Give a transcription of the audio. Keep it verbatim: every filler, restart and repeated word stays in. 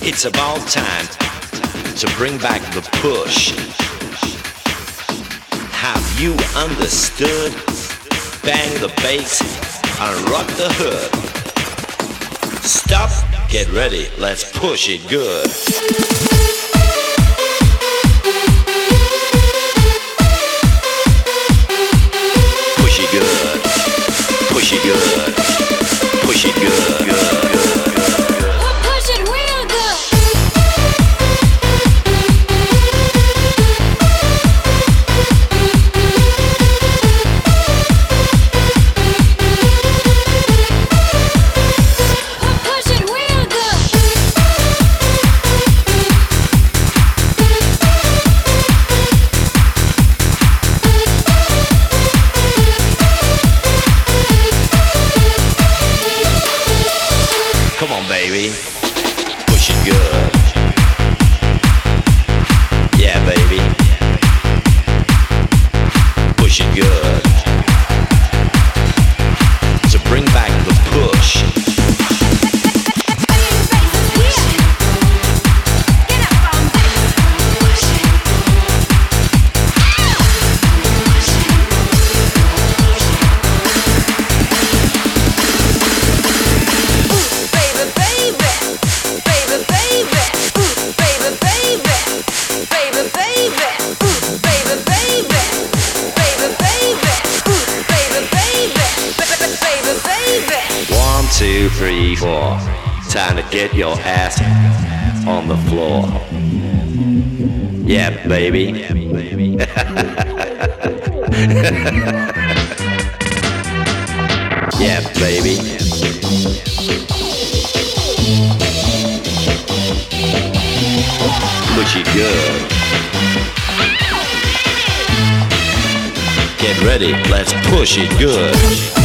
It's about time to bring back the push. Have you understood? Bang the bass and rock the hood. Stop, get ready, let's push it good. Push it good, push it good, push it good, good, good. Push it real good. Push it real good. Come on, baby. Push it good. Yeah, baby. Push it good. To bring back the push. One, two, three, four. Time to get your ass on the floor. Yeah, baby. Yeah, baby. Push it good. Get ready, let's push it good.